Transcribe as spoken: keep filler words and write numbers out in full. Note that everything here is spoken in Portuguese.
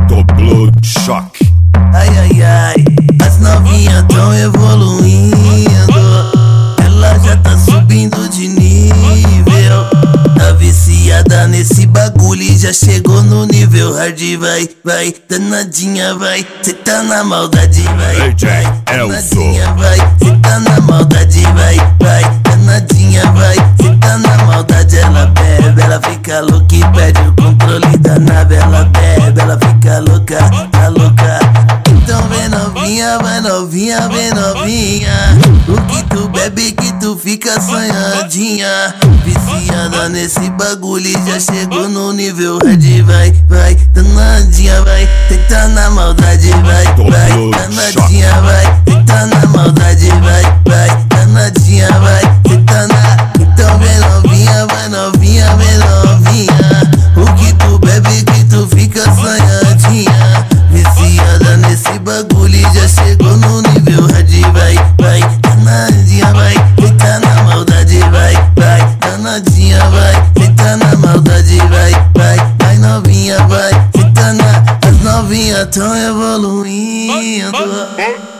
do Blood Shock. Ai, ai, ai, as novinhas tão evoluindo. Ela já tá subindo de nível. Tá viciada nesse bagulho e já chegou no nível hard. Vai, vai, danadinha, vai. Cê tá na maldade, vai, vai. Danadinha, vai. Cê tá na maldade, vai, vai. Danadinha, vai. Cê tá na maldade, ela bebe, ela fica louca e perde o controle da nave. Ela bebe, ela fica louca, tá louca. Então vem novinha, vai novinha, vem novinha. O que tu bebe que tu fica sonhadinha. Viciada nesse bagulho e já chegou no nível hard. Vai, vai, danadinha, vai. Cê tá na maldade, vai, vai. Danadinha, vai. Cê tá na maldade, vai, vai. Danadinha, vai. Cê tá na... Então vem novinha, vai novinha, vem novinha. O que tu bebe que tu fica sonhadinha. Viciada nesse bagulho e já chegou no nível hard. Vai, vai, danadinha, vai. Cê tá na maldade, vai, vai. Danadinha, vai. Cê tá na maldade, vai, vai. Vai novinha, vai. Cê tá na... As novinhas tão evoluindo.